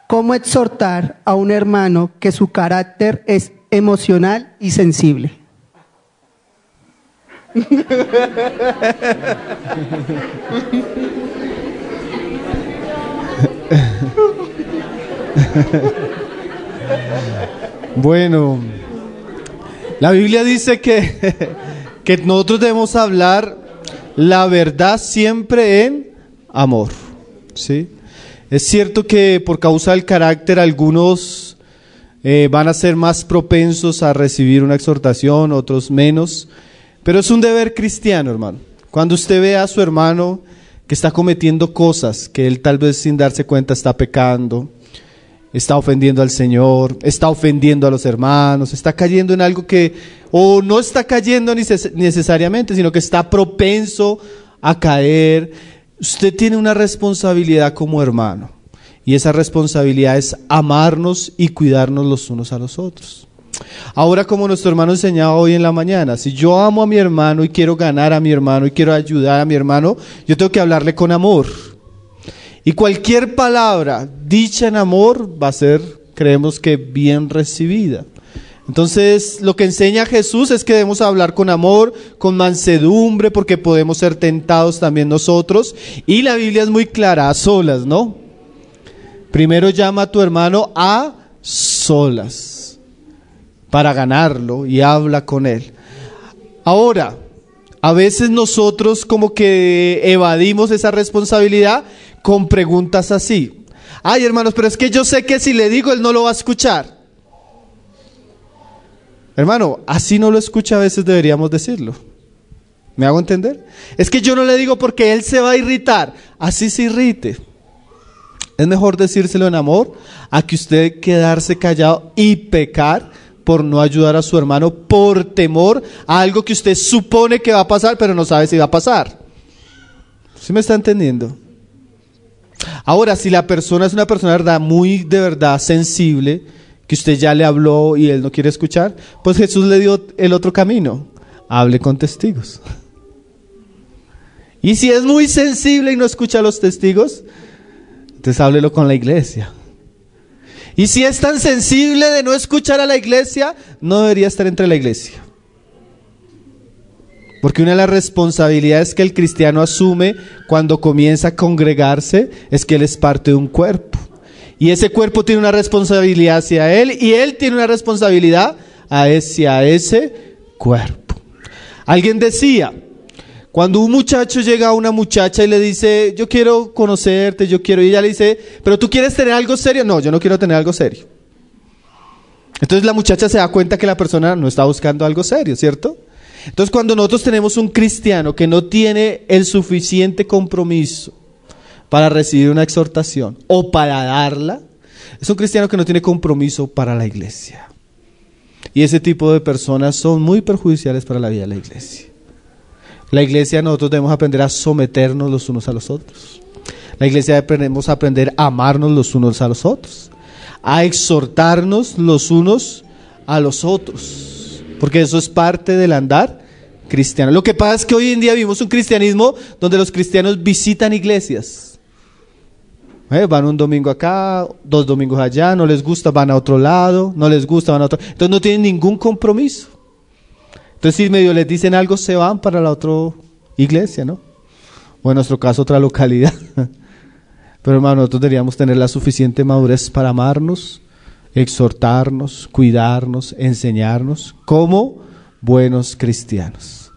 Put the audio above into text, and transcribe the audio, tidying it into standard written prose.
¿Cómo exhortar a un hermano que su carácter es emocional y sensible? Bueno, la Biblia dice que nosotros debemos hablar la verdad siempre en amor, ¿sí? Es cierto que por causa del carácter algunos van a ser más propensos a recibir una exhortación, otros menos, pero es un deber cristiano, hermano. Cuando usted ve a su hermano que está cometiendo cosas que él tal vez sin darse cuenta está pecando, está ofendiendo al Señor, está ofendiendo a los hermanos, está cayendo en algo que, o no está cayendo necesariamente, sino que está propenso a caer, usted tiene una responsabilidad como hermano, y esa responsabilidad es amarnos y cuidarnos los unos a los otros. Ahora, como nuestro hermano enseñaba hoy en la mañana, si yo amo a mi hermano y quiero ganar a mi hermano y quiero ayudar a mi hermano, yo tengo que hablarle con amor. Y cualquier palabra dicha en amor va a ser, creemos que bien recibida. Entonces, lo que enseña Jesús es que debemos hablar con amor, con mansedumbre, porque podemos ser tentados también nosotros. Y la Biblia es muy clara, a solas, ¿no? Primero llama a tu hermano a solas para ganarlo y habla con él. Ahora, a veces nosotros como que evadimos esa responsabilidad con preguntas así. Ay, hermanos, pero es que yo sé que si le digo él no lo va a escuchar. Hermano, así no lo escucha, a veces deberíamos decirlo. ¿Me hago entender? Es que yo no le digo porque él se va a irritar. Así se irrite. Es mejor decírselo en amor a que usted quedarse callado y pecar por no ayudar a su hermano por temor a algo que usted supone que va a pasar, pero no sabe si va a pasar. ¿Sí me está entendiendo? Ahora, si la persona es una persona de verdad sensible, que usted ya le habló y él no quiere escuchar, pues Jesús le dio el otro camino: hable con testigos. Y si es muy sensible y no escucha a los testigos, entonces háblelo con la iglesia. Y si es tan sensible de no escuchar a la iglesia, no debería estar entre la iglesia. Porque una de las responsabilidades que el cristiano asume cuando comienza a congregarse es que él es parte de un cuerpo. Y ese cuerpo tiene una responsabilidad hacia él y él tiene una responsabilidad hacia ese cuerpo. Alguien decía, cuando un muchacho llega a una muchacha y le dice, yo quiero conocerte, yo quiero, y ella le dice, pero ¿tú quieres tener algo serio? No, yo no quiero tener algo serio. Entonces la muchacha se da cuenta que la persona no está buscando algo serio, ¿cierto? Entonces cuando nosotros tenemos un cristiano que no tiene el suficiente compromiso para recibir una exhortación o para darla, es un cristiano que no tiene compromiso para la iglesia. Y ese tipo de personas son muy perjudiciales para la vida de la iglesia. La iglesia, nosotros debemos aprender a someternos los unos a los otros. La iglesia debemos aprender a amarnos los unos a los otros, a exhortarnos los unos a los otros, porque eso es parte del andar cristiano. Lo que pasa es que hoy en día vivimos un cristianismo donde los cristianos visitan iglesias. Van un domingo acá, 2 domingos allá, no les gusta, van a otro lado, no les gusta, van a otro. Entonces no tienen ningún compromiso. Entonces si medio les dicen algo, se van para la otra iglesia, ¿no? O en nuestro caso otra localidad. Pero hermano, nosotros deberíamos tener la suficiente madurez para amarnos, exhortarnos, cuidarnos, enseñarnos como buenos cristianos.